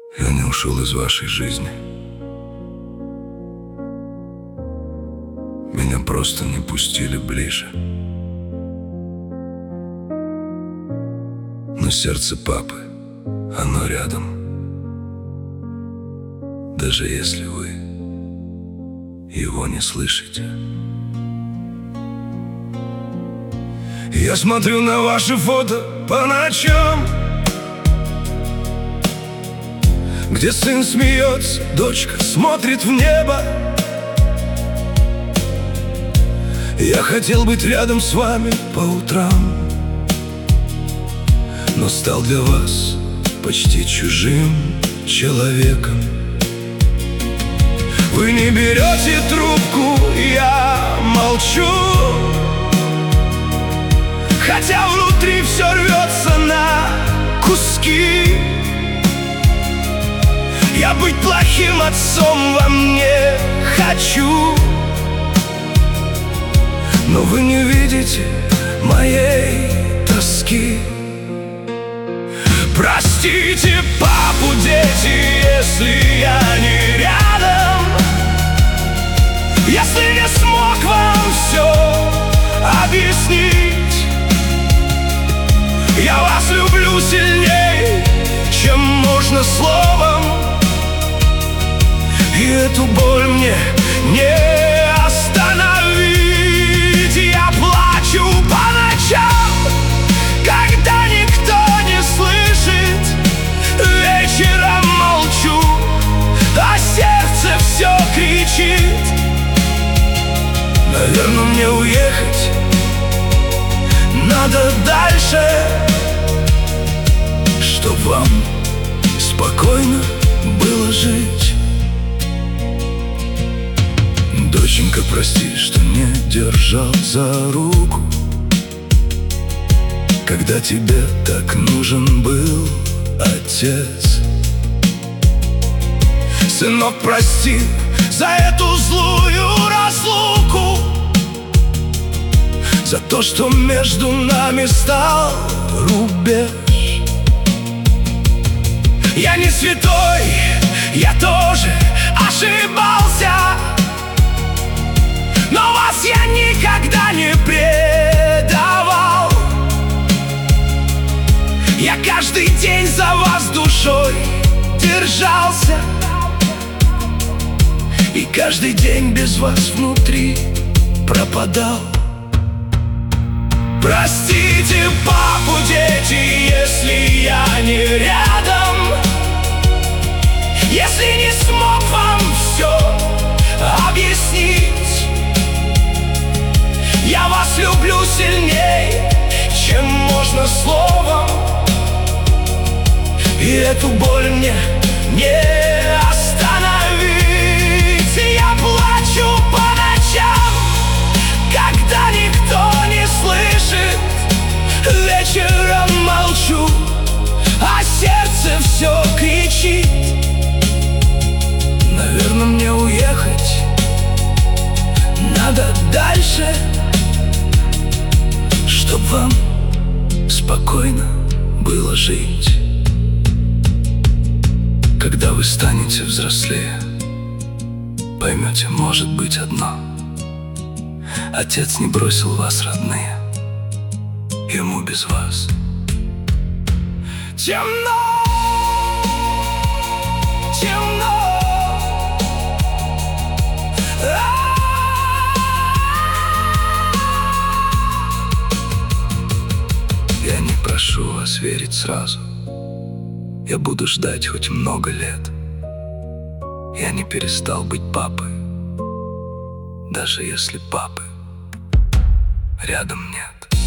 Я не ушел из вашей жизни. Меня просто не пустили ближе. Но сердце папы, оно рядом. Даже если вы его не слышите. Я смотрю на ваши фото по ночам, где сын смеется, дочка смотрит в небо. Я хотел быть рядом с вами по утрам, но стал для вас почти чужим человеком. Вы не берете трубку, я молчу, хотя внутри все рвется на куски. Я быть плохим отцом вам не хочу, но вы не видите моей тоски. Простите, папу, дети, если я не рядом, если не смог вам все объяснить. Я вас люблю сильней, чем можно словом, и эту боль мне не остановить. Я плачу по ночам, когда никто не слышит. Вечером молчу, а сердце все кричит. Наверное, мне уехать надо дальше, чтоб вам спокойно было жить. Доченька, прости, что не держал за руку, когда тебе так нужен был отец. Сынок, прости за эту злую разлуку, за то, что между нами стал рубеж. Я не святой, я тоже ошибался, но вас я никогда не предавал. Я каждый день за вас душой держался, и каждый день без вас внутри пропадал. Простите, папу, дети, если я не рядом, если не смог вам все объяснить. Я вас люблю сильней, чем можно словом, и эту боль мне не остановить. Я плачу по ночам, когда никто не слышит. Вечером молчу, а сердце все кричит. Наверное, мне уехать надо дальше, чтоб вам спокойно было жить. Когда вы станете взрослее, поймете, может быть, одно: отец не бросил вас, родные, ему без вас темно, темно. Я не прошу вас верить сразу, я буду ждать хоть много лет. Я не перестал быть папой, даже если папы рядом нет.